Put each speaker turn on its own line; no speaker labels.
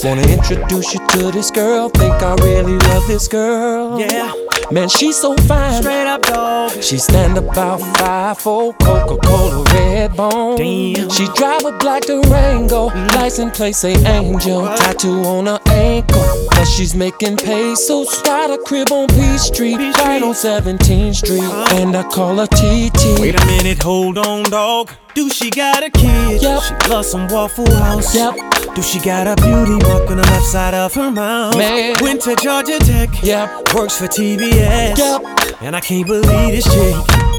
Wanna introduce you to this girl. Think I really love this girl.
Yeah.
Man, she's so fine.
Straight up dog.
She stand about 5'4", Coca-Cola red bone.
Damn.
She drive a black Durango, license plate say Angel. Tattoo on her ankle, but she's making pesos. Got a crib on Peachtree, right on 17th Street, and I call her TT.
Wait a minute, hold on, dog. Do she got a kid?
Yep.
She loves some Waffle House.
Yep.
Do she got a beauty mark on the left side of her mouth?
Man.
Went to Georgia Tech.
Yep.
Works for TBS.
Yep.
And I can't believe this chick